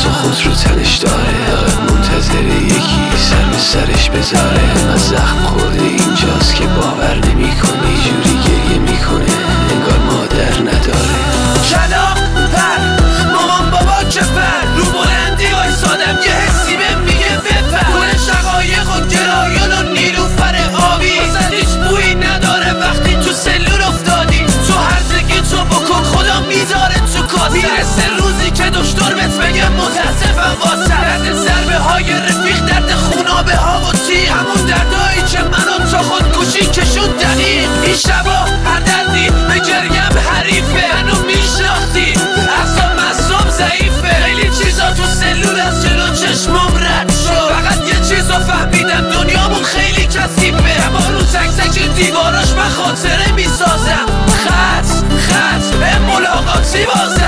تو خود رو تنش داره، منتظر یکی سر به سرش بذاره. از زخم خورده اینجاست که باور نمیکنه، جوری گریه میکنه انگار مادر نداره. کلاق پر مامان بابا کفر رو بلندی وایسادم، یه حسی بهم میگه بپر. گل شقایق و گرایان و نیلوفر آبی واسه هیچ بویی نداره وقتی تو سلول افتادی. تو هرزگی تو بکن خدا میذاره تو کاسه. میرسه روزی که دکتر بهت بگه متاسفم واسه درد ضربه های رفیق، درد خونابه ها و تی، همون دردایی که من و تو خودکشی کشون دقیق. این شبا هر دردی به گریم حریفه، منو میشناختی اصلا مصوم ضعیفه. خیلی چیزا تو سلول از جلو چشمم رد شد، فقط یه چیزو فهمیدم دنیامون خیلی کثیفه. اما رو تک تک دیواراش من خاطره میسازم، خط به ملاقاتی بازم.